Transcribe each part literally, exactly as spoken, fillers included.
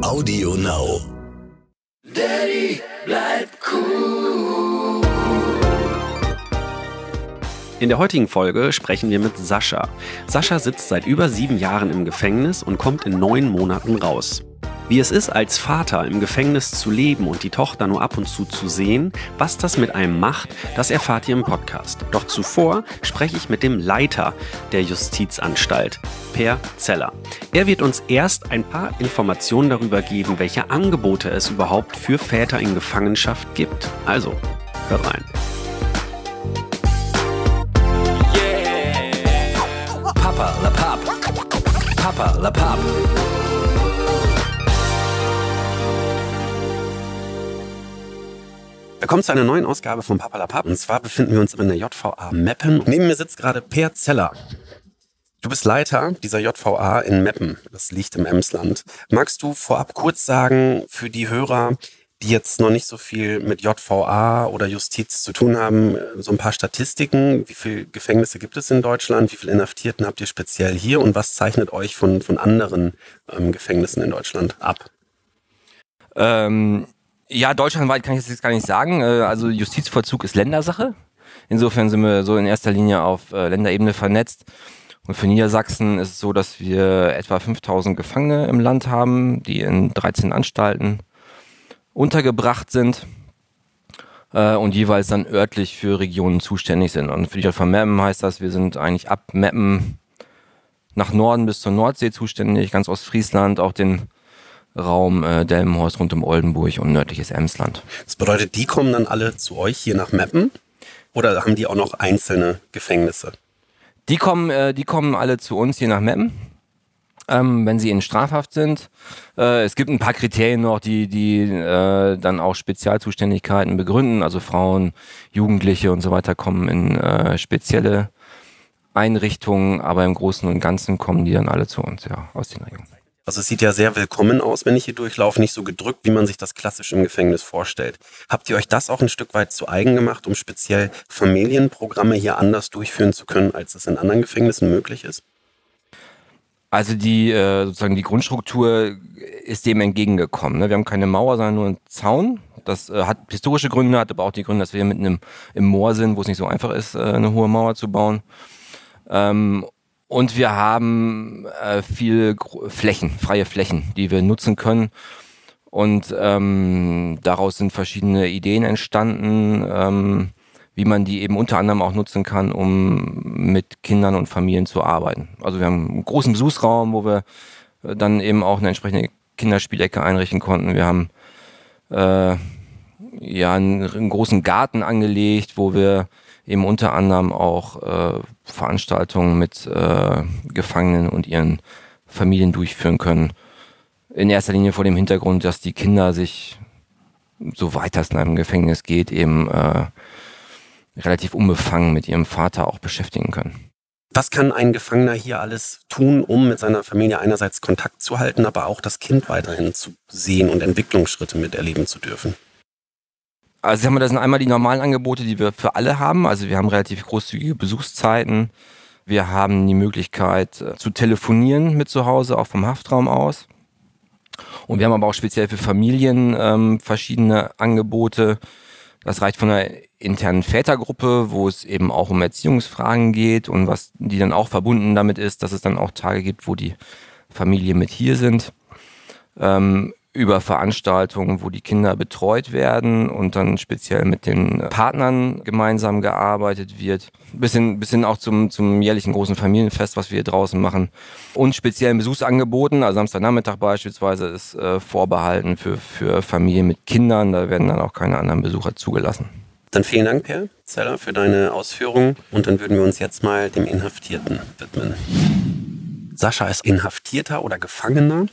Audio Now. Daddy, bleib cool. In der heutigen Folge sprechen wir mit Sascha. Sascha sitzt seit über sieben Jahren im Gefängnis und kommt in neun Monaten raus. Wie es ist, als Vater im Gefängnis zu leben und die Tochter nur ab und zu zu sehen, was das mit einem macht, das erfahrt ihr im Podcast. Doch zuvor spreche ich mit dem Leiter der Justizanstalt, Per Zeller. Er wird uns erst ein paar Informationen darüber geben, welche Angebote es überhaupt für Väter in Gefangenschaft gibt. Also, hört rein. Yeah. Papa la Papp. Papa la Papp. Willkommen zu einer neuen Ausgabe von Papa la Papp. Und zwar befinden wir uns in der J V A Meppen. Neben mir sitzt gerade Per Zeller. Du bist Leiter dieser J V A in Meppen. Das liegt im Emsland. Magst du vorab kurz sagen, für die Hörer, die jetzt noch nicht so viel mit J V A oder Justiz zu tun haben, so ein paar Statistiken? Wie viele Gefängnisse gibt es in Deutschland? Wie viele Inhaftierten habt ihr speziell hier? Und was zeichnet euch von, von anderen ähm, Gefängnissen in Deutschland ab? Ähm... Ja, deutschlandweit kann ich das jetzt gar nicht sagen. Also Justizvollzug ist Ländersache. Insofern sind wir so in erster Linie auf Länderebene vernetzt. Und für Niedersachsen ist es so, dass wir etwa fünftausend Gefangene im Land haben, die in dreizehn Anstalten untergebracht sind und jeweils dann örtlich für Regionen zuständig sind. Und für die J V A Meppen heißt das, wir sind eigentlich ab Meppen nach Norden bis zur Nordsee zuständig, ganz Ostfriesland, auch den Raum äh, Delmenhorst rund um Oldenburg und nördliches Emsland. Das bedeutet, die kommen dann alle zu euch hier nach Meppen? Oder haben die auch noch einzelne Gefängnisse? Die kommen, äh, die kommen alle zu uns hier nach Meppen, ähm, wenn sie in Strafhaft sind. Äh, es gibt ein paar Kriterien noch, die, die äh, dann auch Spezialzuständigkeiten begründen. Also Frauen, Jugendliche und so weiter kommen in äh, spezielle Einrichtungen, aber im Großen und Ganzen kommen die dann alle zu uns, ja, aus den Regionen. Also es sieht ja sehr willkommen aus, wenn ich hier durchlaufe, nicht so gedrückt, wie man sich das klassisch im Gefängnis vorstellt. Habt ihr euch das auch ein Stück weit zu eigen gemacht, um speziell Familienprogramme hier anders durchführen zu können, als es in anderen Gefängnissen möglich ist? Also die äh, sozusagen die Grundstruktur ist dem entgegengekommen. Ne? Wir haben keine Mauer, sondern nur einen Zaun. Das äh, hat historische Gründe, hat aber auch die Gründe, dass wir hier mitten im, im Moor sind, wo es nicht so einfach ist, äh, eine hohe Mauer zu bauen. Ähm, Und wir haben äh, viel Gro- Flächen, freie Flächen, die wir nutzen können. Und ähm, daraus sind verschiedene Ideen entstanden, ähm, wie man die eben unter anderem auch nutzen kann, um mit Kindern und Familien zu arbeiten. Also wir haben einen großen Besuchsraum, wo wir äh, dann eben auch eine entsprechende Kinderspielecke einrichten konnten. Wir haben äh, ja einen, einen großen Garten angelegt, wo wir eben unter anderem auch äh, Veranstaltungen mit äh, Gefangenen und ihren Familien durchführen können. In erster Linie vor dem Hintergrund, dass die Kinder sich, soweit das in einem Gefängnis geht, eben äh, relativ unbefangen mit ihrem Vater auch beschäftigen können. Was kann ein Gefangener hier alles tun, um mit seiner Familie einerseits Kontakt zu halten, aber auch das Kind weiterhin zu sehen und Entwicklungsschritte miterleben zu dürfen? Also sagen wir, das sind einmal die normalen Angebote, die wir für alle haben. Also wir haben relativ großzügige Besuchszeiten. Wir haben die Möglichkeit äh, zu telefonieren mit zu Hause, auch vom Haftraum aus. Und wir haben aber auch speziell für Familien ähm, verschiedene Angebote. Das reicht von einer internen Vätergruppe, wo es eben auch um Erziehungsfragen geht und was die dann auch verbunden damit ist, dass es dann auch Tage gibt, wo die Familien mit hier sind. Ähm, über Veranstaltungen, wo die Kinder betreut werden und dann speziell mit den Partnern gemeinsam gearbeitet wird. Bis hin, bis hin auch zum, zum jährlichen großen Familienfest, was wir hier draußen machen. Und speziellen Besuchsangeboten, also Samstagnachmittag beispielsweise, ist äh, vorbehalten für, für Familien mit Kindern. Da werden dann auch keine anderen Besucher zugelassen. Dann vielen Dank, Per Zeller, für deine Ausführungen. Und dann würden wir uns jetzt mal dem Inhaftierten widmen. Sascha ist Inhaftierter oder Gefangener,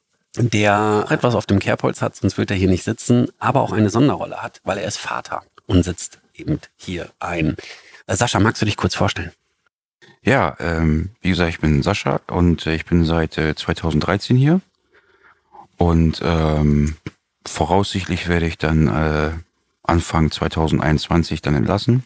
der etwas auf dem Kerbholz hat, sonst wird er hier nicht sitzen, aber auch eine Sonderrolle hat, weil er ist Vater und sitzt eben hier ein. Äh, Sascha, magst du dich kurz vorstellen? Ja, ähm, wie gesagt, ich bin Sascha und äh, ich bin seit äh, zweitausenddreizehn hier und ähm, voraussichtlich werde ich dann äh, Anfang zweitausendeinundzwanzig dann entlassen.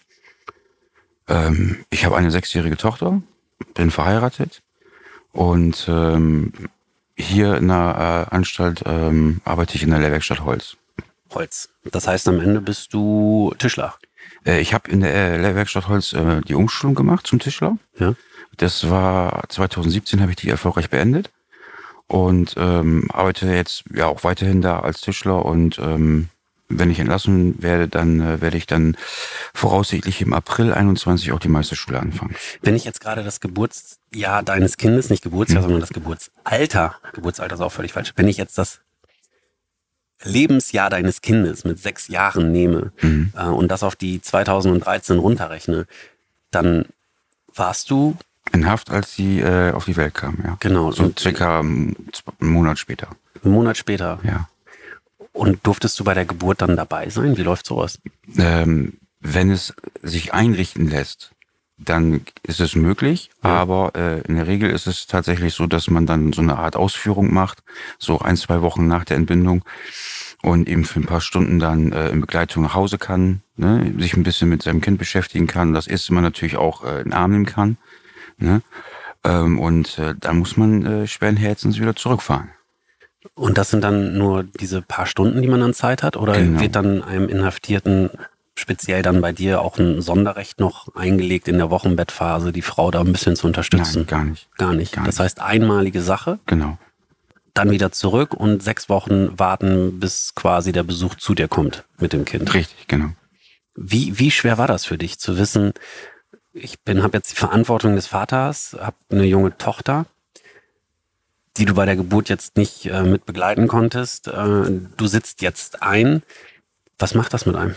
Ähm, ich habe eine sechsjährige Tochter, bin verheiratet und ähm, hier in der äh, Anstalt ähm, arbeite ich in der Lehrwerkstatt Holz. Holz. Das heißt, am Ende bist du Tischler. Äh, ich habe in der äh, Lehrwerkstatt Holz äh, die Umschulung gemacht zum Tischler. Ja. Das war zwanzig siebzehn, habe ich die erfolgreich beendet und ähm, arbeite jetzt ja auch weiterhin da als Tischler und ähm, wenn ich entlassen werde, dann äh, werde ich dann voraussichtlich im April einundzwanzig auch die Meisterschule anfangen. Wenn ich jetzt gerade das Geburtsjahr deines Kindes, nicht Geburtsjahr, Hm. sondern das Geburtsalter, Geburtsalter ist auch völlig falsch, wenn ich jetzt das Lebensjahr deines Kindes mit sechs Jahren nehme Mhm. äh, und das auf die zweitausenddreizehn runterrechne, dann warst du, In Haft, als sie äh, auf die Welt kam, ja. genau, So und circa ähm, zwei- einen Monat später, einen Monat später. ja. Und durftest du bei der Geburt dann dabei sein? Wie läuft sowas? Ähm, wenn es sich einrichten lässt, dann ist es möglich, Ja. aber äh, in der Regel ist es tatsächlich so, dass man dann so eine Art Ausführung macht, so ein, zwei Wochen nach der Entbindung und eben für ein paar Stunden dann äh, in Begleitung nach Hause kann, ne, sich ein bisschen mit seinem Kind beschäftigen kann, das erste Mal natürlich auch äh, in den Arm nehmen kann, ne, ähm, und äh, dann muss man äh, schweren Herzens wieder zurückfahren. Und das sind dann nur diese paar Stunden, die man dann Zeit hat? Oder Genau. wird dann einem Inhaftierten, speziell dann bei dir, auch ein Sonderrecht noch eingelegt in der Wochenbettphase, die Frau da ein bisschen zu unterstützen? Nein, gar nicht. Gar nicht. Gar Das nicht. heißt, einmalige Sache, Genau. dann wieder zurück und sechs Wochen warten, bis quasi der Besuch zu dir kommt mit dem Kind. Richtig, genau. Wie, wie schwer war das für dich zu wissen, ich bin, habe jetzt die Verantwortung des Vaters, habe eine junge Tochter, die du bei der Geburt jetzt nicht äh, mit begleiten konntest. Äh, du sitzt jetzt ein. Was macht das mit einem?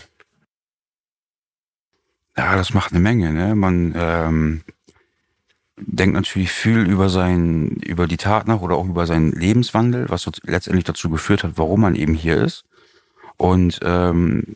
Ja, das macht eine Menge, ne? Man ähm, denkt natürlich viel über sein, über die Tat nach oder auch über seinen Lebenswandel, was so letztendlich dazu geführt hat, warum man eben hier ist. Und ähm,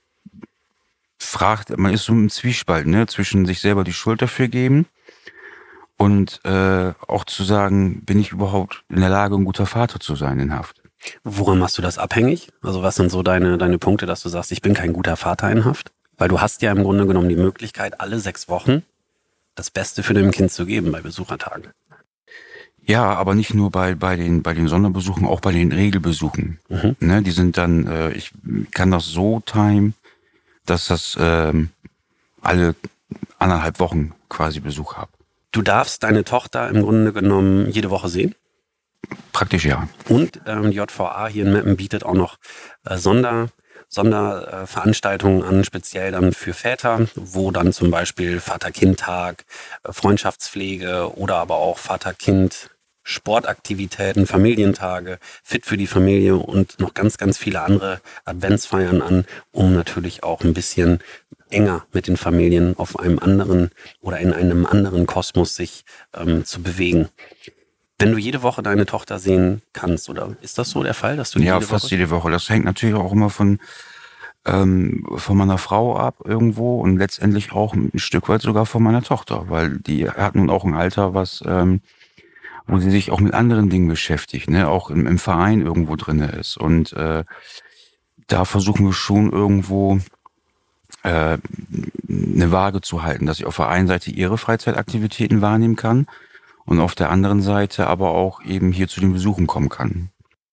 fragt, man ist so im Zwiespalt, ne, zwischen sich selber die Schuld dafür geben und äh, auch zu sagen, bin ich überhaupt in der Lage, ein guter Vater zu sein in Haft? Woran machst du das abhängig? Also was sind so deine, deine Punkte, dass du sagst, ich bin kein guter Vater in Haft? Weil du hast ja im Grunde genommen die Möglichkeit, alle sechs Wochen das Beste für dein Kind zu geben bei Besuchertagen. Ja, aber nicht nur bei, bei, den, bei den Sonderbesuchen, auch bei den Regelbesuchen. Mhm. Ne, die sind dann, äh, ich kann das so timen, dass das ähm, alle anderthalb Wochen quasi Besuch habe. Du darfst deine Tochter im Grunde genommen jede Woche sehen. Praktisch ja. Und ähm, die J V A hier in Meppen bietet auch noch äh, Sonder, Sonderveranstaltungen an, speziell dann für Väter, wo dann zum Beispiel Vater-Kind-Tag, äh, Freundschaftspflege oder aber auch Vater-Kind Sportaktivitäten, Familientage, Fit für die Familie und noch ganz, ganz viele andere Adventsfeiern an, um natürlich auch ein bisschen enger mit den Familien auf einem anderen oder in einem anderen Kosmos sich ähm, zu bewegen. Wenn du jede Woche deine Tochter sehen kannst, oder ist das so der Fall, dass du Ja, jede fast Woche... jede Woche. Das hängt natürlich auch immer von, ähm, von meiner Frau ab irgendwo und letztendlich auch ein Stück weit sogar von meiner Tochter, weil die hat nun auch ein Alter, was, ähm, wo sie sich auch mit anderen Dingen beschäftigt, ne, auch im, im Verein irgendwo drinne ist. Und äh, da versuchen wir schon irgendwo äh, eine Waage zu halten, dass ich auf der einen Seite ihre Freizeitaktivitäten wahrnehmen kann und auf der anderen Seite aber auch eben hier zu den Besuchen kommen kann.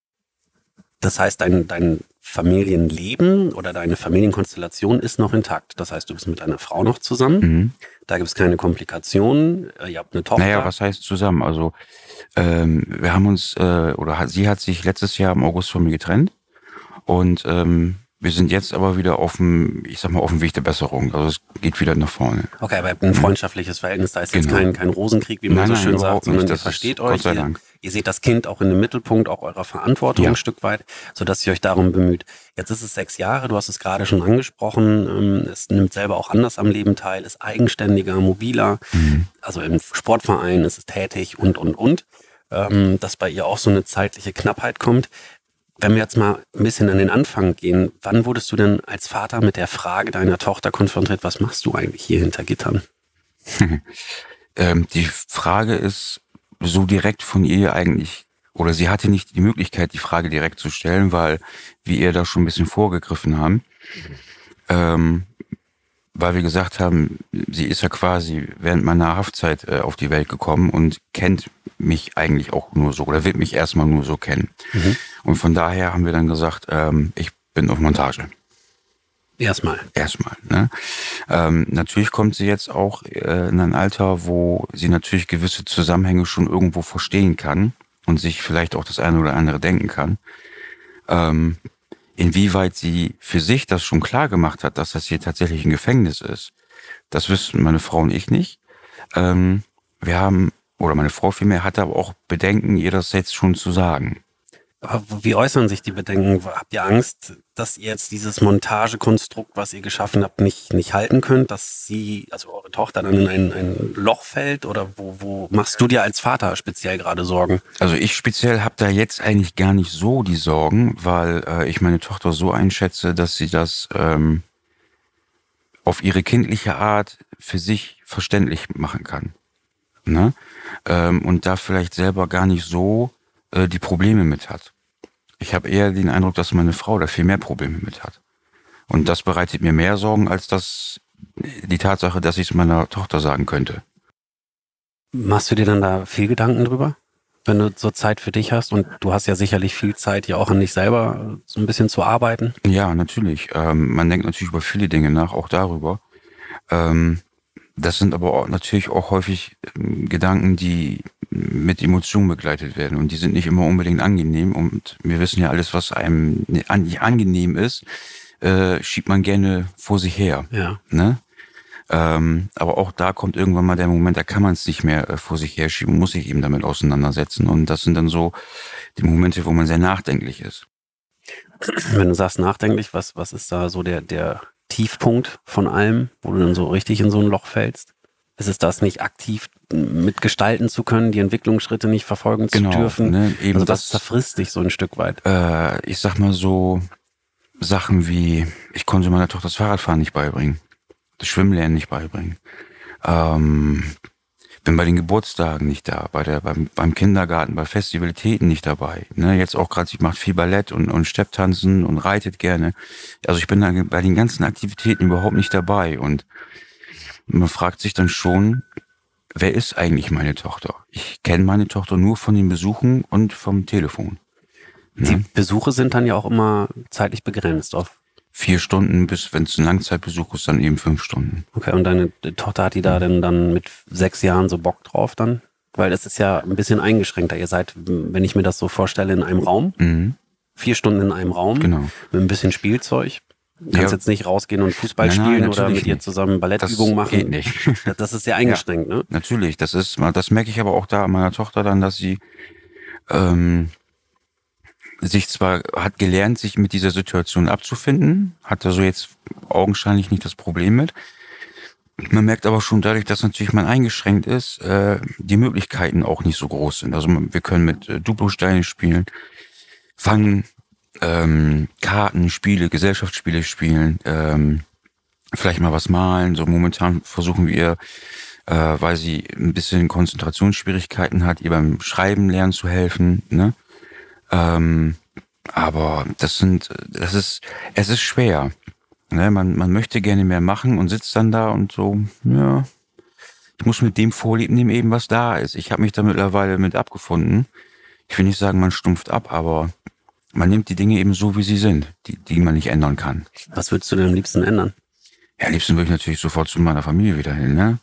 Das heißt, dein, dein Familienleben oder deine Familienkonstellation ist noch intakt. Das heißt, du bist mit deiner Frau noch zusammen. Mhm. Da gibt es keine Komplikationen. Äh, Ihr habt eine Tochter. Naja, was heißt zusammen? Also ähm, wir haben uns, äh, oder hat, sie hat sich letztes Jahr im August von mir getrennt und ähm, wir sind jetzt aber wieder auf dem, ich sag mal, auf dem Weg der Besserung. Also es geht wieder nach vorne. Okay, aber ihr habt ein freundschaftliches Verhältnis. Da ist jetzt Genau. kein, kein Rosenkrieg, wie man Nein, so nein, schön überhaupt sagt, sondern nicht. ihr Das ist versteht Gott euch. sei Ihr, Dank. ihr seht das Kind auch in dem Mittelpunkt auch eurer Verantwortung Ja. ein Stück weit, sodass ihr euch darum bemüht. Jetzt ist es sechs Jahre, du hast es gerade schon angesprochen. ähm, Es nimmt selber auch anders am Leben teil, ist eigenständiger, mobiler. Mhm. Also im Sportverein ist es tätig und, und, und. Ähm, Dass bei ihr auch so eine zeitliche Knappheit kommt. Wenn wir jetzt mal ein bisschen an den Anfang gehen, wann wurdest du denn als Vater mit der Frage deiner Tochter konfrontiert, was machst du eigentlich hier hinter Gittern? Ähm, die Frage ist so direkt von ihr eigentlich, oder sie hatte nicht die Möglichkeit, die Frage direkt zu stellen, weil wir ihr da schon ein bisschen vorgegriffen haben. Ähm, weil wir gesagt haben, sie ist ja quasi während meiner Haftzeit äh, auf die Welt gekommen und kennt mich eigentlich auch nur so oder wird mich erstmal nur so kennen. Mhm. Und von daher haben wir dann gesagt, ähm, ich bin auf Montage. Erstmal. Erstmal. Ne? Ähm, natürlich kommt sie jetzt auch äh, in ein Alter, wo sie natürlich gewisse Zusammenhänge schon irgendwo verstehen kann und sich vielleicht auch das eine oder andere denken kann. Ähm, Inwieweit sie für sich das schon klar gemacht hat, dass das hier tatsächlich ein Gefängnis ist, das wissen meine Frau und ich nicht. Ähm, wir haben, oder meine Frau vielmehr, hatte aber auch Bedenken, ihr das jetzt schon zu sagen. Aber wie äußern sich die Bedenken? Habt ihr Angst, dass ihr jetzt dieses Montagekonstrukt, was ihr geschaffen habt, nicht, nicht halten könnt? Dass sie, also eure Tochter, dann in ein, ein Loch fällt? Oder wo, wo machst du dir als Vater speziell gerade Sorgen? Also ich speziell habe da jetzt eigentlich gar nicht so die Sorgen, weil äh, ich meine Tochter so einschätze, dass sie das ähm, auf ihre kindliche Art für sich verständlich machen kann. Ne? Ähm, und da vielleicht selber gar nicht so äh, die Probleme mit hat. Ich habe eher den Eindruck, dass meine Frau da viel mehr Probleme mit hat. Und das bereitet mir mehr Sorgen, als das, die Tatsache, dass ich es meiner Tochter sagen könnte. Machst du dir dann da viel Gedanken drüber, wenn du so Zeit für dich hast? Und du hast ja sicherlich viel Zeit, ja auch an dich selber so ein bisschen zu arbeiten. Ja, natürlich. Ähm, man denkt natürlich über viele Dinge nach, auch darüber. Ähm, das sind aber auch natürlich auch häufig ähm, Gedanken, die mit Emotionen begleitet werden. Und die sind nicht immer unbedingt angenehm. Und wir wissen ja alles, was einem nicht angenehm ist, äh, schiebt man gerne vor sich her. Ja. Ne? Ähm, aber auch da kommt irgendwann mal der Moment, da kann man es nicht mehr äh, vor sich herschieben, muss sich eben damit auseinandersetzen. Und das sind dann so die Momente, wo man sehr nachdenklich ist. Wenn du sagst nachdenklich, was, was ist da so der, der Tiefpunkt von allem, wo du dann so richtig in so ein Loch fällst? Ist es das, nicht aktiv mitgestalten zu können, die Entwicklungsschritte nicht verfolgen zu genau, dürfen? Ne, eben also das, das zerfrisst dich so ein Stück weit. Äh, ich sag mal so Sachen wie, ich konnte meiner Tochter das Fahrradfahren nicht beibringen, das Schwimmlernen nicht beibringen. Ähm, bin bei den Geburtstagen nicht da, bei der, beim, beim Kindergarten, bei Festivitäten nicht dabei. Ne, jetzt auch gerade, sie macht viel Ballett und, und Stepptanzen und reitet gerne. Also ich bin da bei den ganzen Aktivitäten überhaupt nicht dabei und man fragt sich dann schon, wer ist eigentlich meine Tochter? Ich kenne meine Tochter nur von den Besuchen und vom Telefon. Ne? Die Besuche sind dann ja auch immer zeitlich begrenzt auf Vier Stunden bis, wenn es ein Langzeitbesuch ist, dann eben fünf Stunden. Okay, und deine Tochter, hat die da denn dann mit sechs Jahren so Bock drauf dann? Weil das ist ja ein bisschen eingeschränkter. Ihr seid, wenn ich mir das so vorstelle, in einem Raum. Mhm. Vier Stunden in einem Raum. Genau. Mit ein bisschen Spielzeug. Du kannst Ja. jetzt nicht rausgehen und Fußball Nein, nein, spielen oder natürlich mit ihr nicht. zusammen Ballettübungen Das machen. geht nicht. Das ist sehr eingeschränkt, ne? Natürlich, das ist, das merke ich aber auch da an meiner Tochter dann, dass sie ähm, sich zwar hat gelernt, sich mit dieser Situation abzufinden, hat also jetzt augenscheinlich nicht das Problem mit. Man merkt aber schon dadurch, dass natürlich man eingeschränkt ist, äh, die Möglichkeiten auch nicht so groß sind. Also wir können mit äh, Duplosteine spielen, fangen, ähm, Karten, Spiele, Gesellschaftsspiele spielen, ähm, vielleicht mal was malen. So momentan versuchen wir, äh, weil sie ein bisschen Konzentrationsschwierigkeiten hat, ihr beim Schreiben lernen zu helfen, ne? Ähm, aber das sind, das ist, es ist schwer. Ne? Man, man möchte gerne mehr machen und sitzt dann da und so, ja, ich muss mit dem Vorlieb nehmen, eben was da ist. Ich habe mich da mittlerweile mit abgefunden. Ich will nicht sagen, man stumpft ab, aber man nimmt die Dinge eben so, wie sie sind, die, die man nicht ändern kann. Was würdest du denn am liebsten ändern? Ja, am liebsten würde ich natürlich sofort zu meiner Familie wieder hin, ne?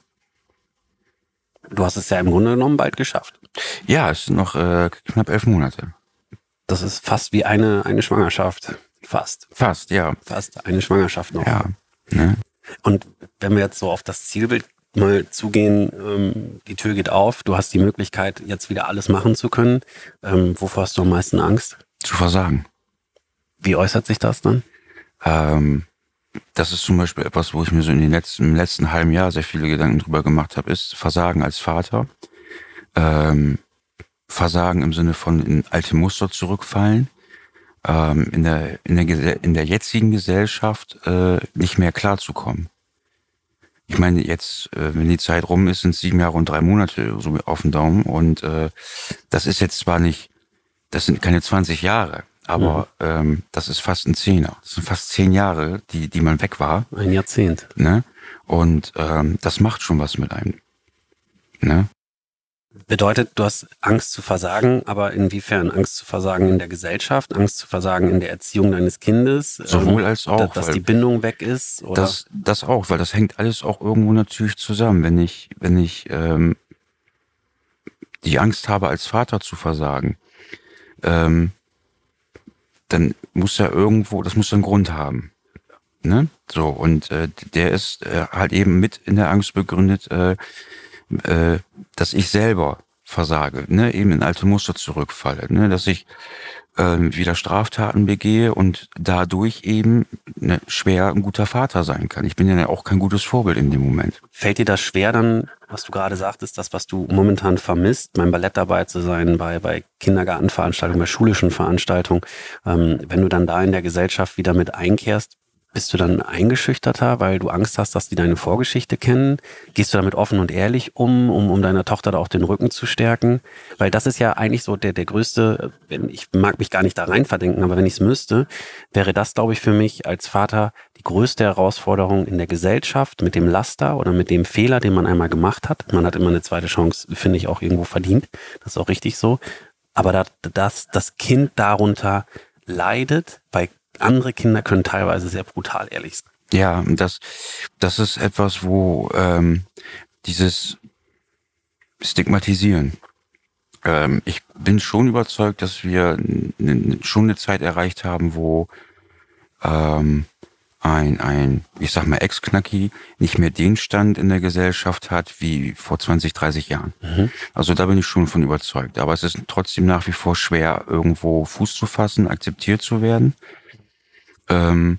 Du hast es ja im Grunde genommen bald geschafft. Ja, es sind noch äh, knapp elf Monate. Das ist fast wie eine, eine Schwangerschaft. Fast. Fast, ja. Fast eine Schwangerschaft noch. Ja. Ne? Und wenn wir jetzt so auf das Zielbild mal zugehen, ähm, die Tür geht auf, du hast die Möglichkeit, jetzt wieder alles machen zu können. Ähm, wovor hast du am meisten Angst? Zu versagen. Wie äußert sich das dann? Ähm, das ist zum Beispiel etwas, wo ich mir so in den letzten, im letzten halben Jahr sehr viele Gedanken drüber gemacht habe, ist Versagen als Vater. Ähm, Versagen im Sinne von in alte Muster zurückfallen, ähm, in der in der in der jetzigen Gesellschaft äh, nicht mehr klarzukommen. Ich meine, jetzt, äh, wenn die Zeit rum ist, sind es sieben Jahre und drei Monate so auf den Daumen und äh, das ist jetzt zwar nicht, das sind keine zwanzig Jahre, aber mhm. ähm, das ist fast ein Zehner. Das sind fast zehn Jahre, die, die man weg war. Ein Jahrzehnt. Ne? Und ähm, das macht schon was mit einem. Ne? Bedeutet, du hast Angst zu versagen, aber inwiefern? Angst zu versagen in der Gesellschaft, Angst zu versagen in der Erziehung deines Kindes? Sowohl als auch. Dass, dass die Bindung weg ist? Oder? Das, das auch, weil das hängt alles auch irgendwo natürlich zusammen. Wenn ich, wenn ich ähm, die Angst habe, als Vater zu versagen, ähm, dann muss ja irgendwo, das muss einen Grund haben. Ne? So, und äh, der ist äh, halt eben mit in der Angst begründet, äh, äh, dass ich selber versage, ne? Eben in alte Muster zurückfalle, ne? Dass ich äh, wieder Straftaten begehe und dadurch eben ne, schwer ein guter Vater sein kann. Ich bin ja auch kein gutes Vorbild in dem Moment. Fällt dir das schwer dann, was du gerade sagtest, das, was du momentan vermisst, beim Ballett dabei zu sein, bei, bei Kindergartenveranstaltungen, bei schulischen Veranstaltungen, ähm, wenn du dann da in der Gesellschaft wieder mit einkehrst, bist du dann eingeschüchterter, weil du Angst hast, dass die deine Vorgeschichte kennen? Gehst du damit offen und ehrlich um, um, um deiner Tochter da auch den Rücken zu stärken? Weil das ist ja eigentlich so der, der größte, ich mag mich gar nicht da rein verdenken, aber wenn ich es müsste, wäre das, glaube ich, für mich als Vater die größte Herausforderung in der Gesellschaft mit dem Laster oder mit dem Fehler, den man einmal gemacht hat. Man hat immer eine zweite Chance, finde ich, auch irgendwo verdient. Das ist auch richtig so. Aber dass das, das Kind darunter leidet, bei andere Kinder können teilweise sehr brutal ehrlich sein. Ja, das, das ist etwas, wo ähm, dieses Stigmatisieren. Ähm, ich bin schon überzeugt, dass wir n- schon eine Zeit erreicht haben, wo ähm, ein, ein, ich sag mal, Ex-Knacki nicht mehr den Stand in der Gesellschaft hat wie vor zwanzig, dreißig Jahren. Mhm. Also da bin ich schon von überzeugt. Aber es ist trotzdem nach wie vor schwer, irgendwo Fuß zu fassen, akzeptiert zu werden. Ähm,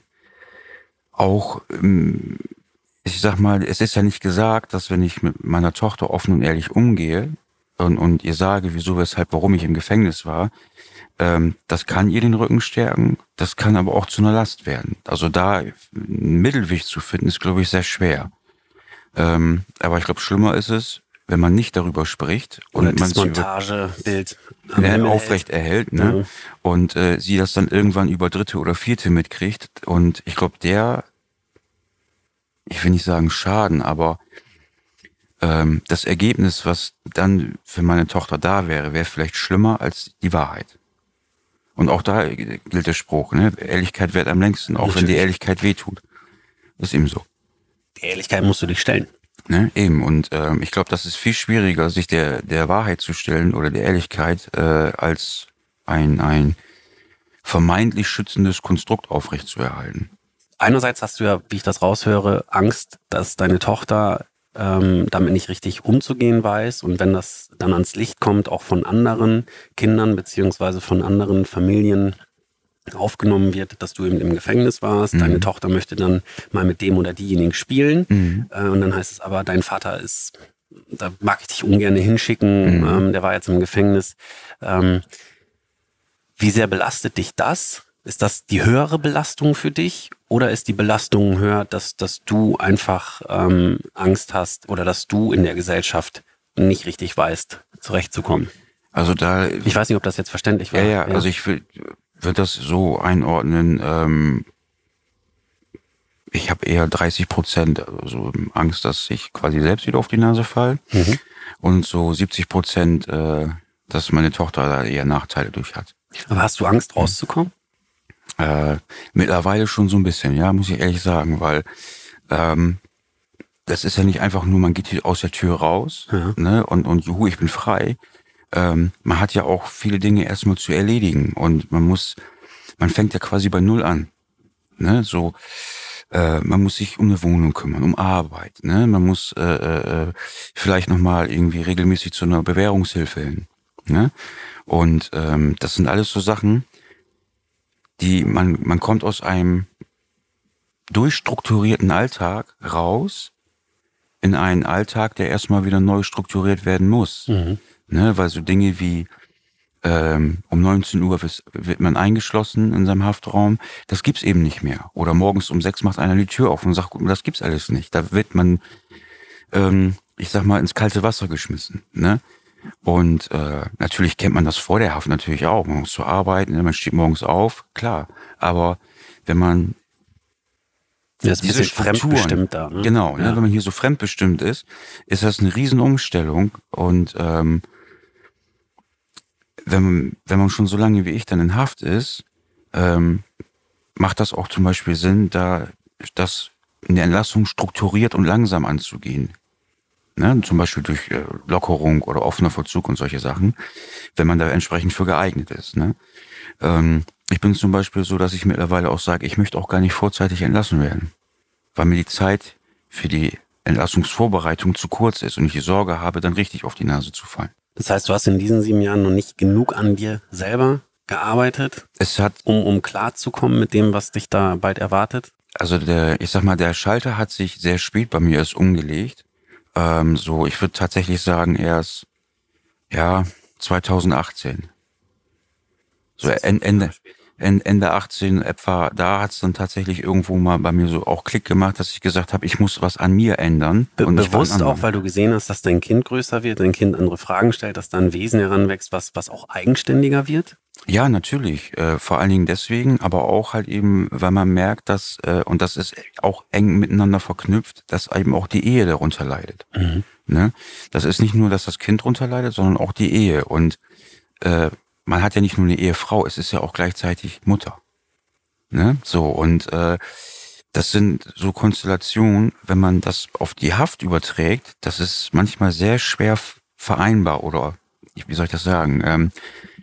auch, ähm, ich sag mal, es ist ja nicht gesagt, dass wenn ich mit meiner Tochter offen und ehrlich umgehe und, und ihr sage, wieso, weshalb, warum ich im Gefängnis war, ähm, das kann ihr den Rücken stärken, das kann aber auch zu einer Last werden. Also da einen Mittelweg zu finden, ist, glaube ich, sehr schwer. Ähm, aber ich glaube, schlimmer ist es, wenn man nicht darüber spricht und Oder man das Montagebild ne, aufrecht erhält, ne? Mhm. Und äh, sie das dann irgendwann über Dritte oder Vierte mitkriegt. Und ich glaube, der, ich will nicht sagen Schaden, aber ähm, das Ergebnis, was dann für meine Tochter da wäre, wäre vielleicht schlimmer als die Wahrheit. Und auch da gilt der Spruch, ne? Ehrlichkeit währt am längsten, auch Natürlich. Wenn die Ehrlichkeit wehtut. Ist eben so. Die Ehrlichkeit musst du dich stellen. Ne, eben. Und ähm, ich glaube, das ist viel schwieriger, sich der der Wahrheit zu stellen oder der Ehrlichkeit, äh, als ein ein vermeintlich schützendes Konstrukt aufrechtzuerhalten. Einerseits hast du ja, wie ich das raushöre, Angst, dass deine Tochter ähm, damit nicht richtig umzugehen weiß und wenn das dann ans Licht kommt, auch von anderen Kindern beziehungsweise von anderen Familien aufgenommen wird, dass du eben im Gefängnis warst, mhm. deine Tochter möchte dann mal mit dem oder diejenigen spielen mhm. äh, und dann heißt es aber, dein Vater ist, da mag ich dich ungern hinschicken, mhm. ähm, der war jetzt im Gefängnis. Ähm, wie sehr belastet dich das? Ist das die höhere Belastung für dich oder ist die Belastung höher, dass, dass du einfach ähm, Angst hast oder dass du in der Gesellschaft nicht richtig weißt, zurechtzukommen? Also da... Ich weiß nicht, ob das jetzt verständlich war. Ja, ja, ja. Also ich will... würde das so einordnen, ähm, ich habe eher dreißig Prozent also Angst, dass ich quasi selbst wieder auf die Nase falle mhm. und so siebzig Prozent, äh, dass meine Tochter da eher Nachteile durch hat. Aber hast du Angst, rauszukommen? Äh, mittlerweile schon so ein bisschen, ja, muss ich ehrlich sagen, weil ähm, das ist ja nicht einfach nur, man geht hier aus der Tür raus ja. ne, und, und juhu, ich bin frei. Ähm, man hat ja auch viele Dinge erstmal zu erledigen und man muss, man fängt ja quasi bei Null an. Ne? So, äh, man muss sich um eine Wohnung kümmern, um Arbeit. Ne? Man muss äh, äh, vielleicht nochmal irgendwie regelmäßig zu einer Bewährungshilfe hin. Ne? Und ähm, das sind alles so Sachen, die man, man kommt aus einem durchstrukturierten Alltag raus in einen Alltag, der erstmal wieder neu strukturiert werden muss. Mhm. Ne, weil so Dinge wie ähm, um neunzehn Uhr wird man eingeschlossen in seinem Haftraum, das gibt's eben nicht mehr. Oder morgens um sechs macht einer die Tür auf und sagt, gut, das gibt's alles nicht. Da wird man, ähm, ich sag mal, ins kalte Wasser geschmissen. Ne? Und äh, natürlich kennt man das vor der Haft natürlich auch. Man muss zur Arbeit, ne? Man steht morgens auf, klar. Aber wenn man Ja, ist ein diese bisschen Strukturen, fremdbestimmt da. Ne? genau, ne? Ja. Wenn man hier so fremdbestimmt ist, ist das eine Riesenumstellung. Und ähm, wenn man, wenn man schon so lange wie ich dann in Haft ist, ähm, macht das auch zum Beispiel Sinn, da das in der Entlassung strukturiert und langsam anzugehen. Ne? Zum Beispiel durch äh, Lockerung oder offener Vollzug und solche Sachen, wenn man da entsprechend für geeignet ist. Ne? Ähm, ich bin zum Beispiel so, dass ich mittlerweile auch sage, ich möchte auch gar nicht vorzeitig entlassen werden, weil mir die Zeit für die Entlassungsvorbereitung zu kurz ist und ich die Sorge habe, dann richtig auf die Nase zu fallen. Das heißt, du hast in diesen sieben Jahren noch nicht genug an dir selber gearbeitet, Es hat, um, um klarzukommen mit dem, was dich da bald erwartet? also der, ich sag mal, der Schalter hat sich sehr spät bei mir erst umgelegt. Ähm, so, ich würde tatsächlich sagen, erst, ja, zweitausendachtzehn. So en- Ende, en- Ende achtzehn etwa, da hat es dann tatsächlich irgendwo mal bei mir so auch Klick gemacht, dass ich gesagt habe, ich muss was an mir ändern. Be und nicht an bewusst anderen. auch, weil du gesehen hast, dass dein Kind größer wird, dein Kind andere Fragen stellt, dass da ein Wesen heranwächst, was, was auch eigenständiger wird? Ja, natürlich. Äh, vor allen Dingen deswegen, aber auch halt eben, weil man merkt, dass, äh, und das ist auch eng miteinander verknüpft, dass eben auch die Ehe darunter leidet. Mhm. Ne? Das ist nicht nur, dass das Kind darunter leidet, sondern auch die Ehe. Und äh, man hat ja nicht nur eine Ehefrau, es ist ja auch gleichzeitig Mutter. Ne? So, und äh, das sind so Konstellationen, wenn man das auf die Haft überträgt, das ist manchmal sehr schwer vereinbar oder, wie soll ich das sagen, ähm,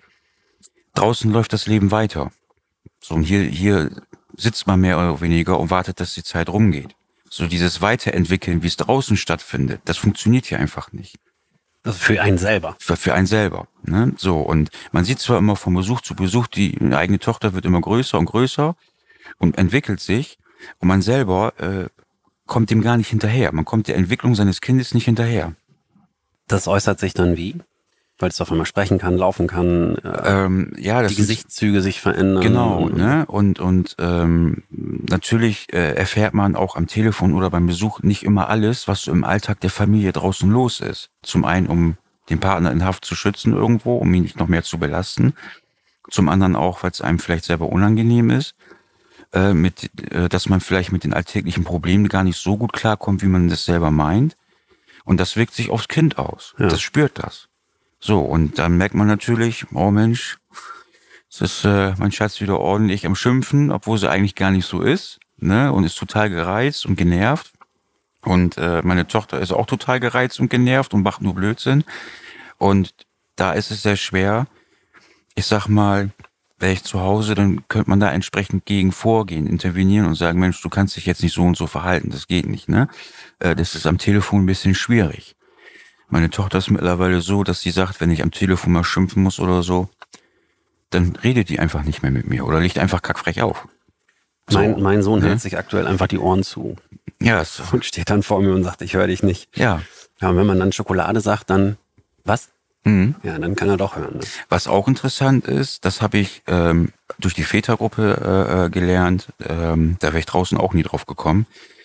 draußen läuft das Leben weiter. So, und hier, hier sitzt man mehr oder weniger und wartet, dass die Zeit rumgeht. So dieses Weiterentwickeln, wie es draußen stattfindet, das funktioniert hier einfach nicht. Also für einen selber. Für, für einen selber. Ne? So, und man sieht zwar immer von Besuch zu Besuch, die eigene Tochter wird immer größer und größer und entwickelt sich. Und man selber äh, kommt dem gar nicht hinterher. Man kommt der Entwicklung seines Kindes nicht hinterher. Das äußert sich dann wie? Weil es auf einmal sprechen kann, laufen kann, äh, Ähm, ja, das die Gesichtszüge sich verändern. Genau, Und- ne? Und und ähm, natürlich äh, erfährt man auch am Telefon oder beim Besuch nicht immer alles, was so im Alltag der Familie draußen los ist. Zum einen, um den Partner in Haft zu schützen irgendwo, um ihn nicht noch mehr zu belasten. Zum anderen auch, weil es einem vielleicht selber unangenehm ist, äh, mit, äh, dass man vielleicht mit den alltäglichen Problemen gar nicht so gut klarkommt, wie man das selber meint. Und das wirkt sich aufs Kind aus. Ja. Das spürt das. So, und dann merkt man natürlich, oh Mensch, es ist äh, mein Schatz wieder ordentlich am Schimpfen, obwohl sie eigentlich gar nicht so ist, ne? Und ist total gereizt und genervt. Und äh, meine Tochter ist auch total gereizt und genervt und macht nur Blödsinn. Und da ist es sehr schwer. Ich sag mal, wäre ich zu Hause, dann könnte man da entsprechend gegen vorgehen, intervenieren und sagen, Mensch, du kannst dich jetzt nicht so und so verhalten, das geht nicht, ne? Äh, das ist am Telefon ein bisschen schwierig. Meine Tochter ist mittlerweile so, dass sie sagt, wenn ich am Telefon mal schimpfen muss oder so, dann redet die einfach nicht mehr mit mir oder liegt einfach kackfrech auf. So, Mein, mein Sohn ne? hält sich aktuell einfach die Ohren zu Ja, es, und steht dann vor mir und sagt, ich höre dich nicht. ja. Ja, und wenn man dann Schokolade sagt, dann, was? Mhm. Ja, dann kann er doch hören. Ne? Was auch interessant ist, das habe ich ähm, durch die Vätergruppe äh, äh, gelernt, ähm, da wäre ich draußen auch nie drauf gekommen,